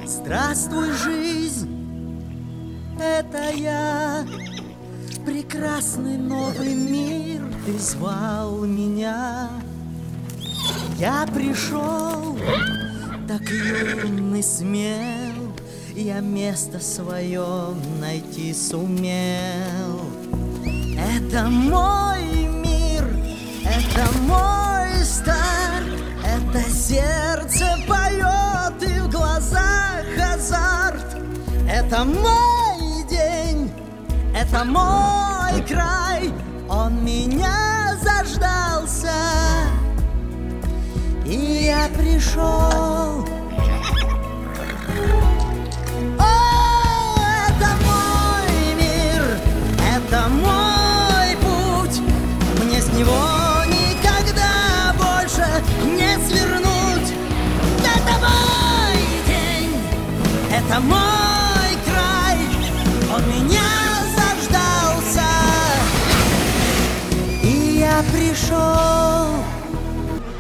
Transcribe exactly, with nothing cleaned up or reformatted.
Здравствуй, жизнь, это я. Прекрасный новый мир, ты звал меня. Я пришел, так юный, смел, я место свое найти сумел. Это мой мир, это мой старт, это сердце поет и в глазах азарт. Это мой день, это мой край, он меня заждался, и я пришел. О, это мой мир, это мой путь, мне с него никогда больше не свернуть. Это мой день, это мой край, он меня заждался, и я пришел.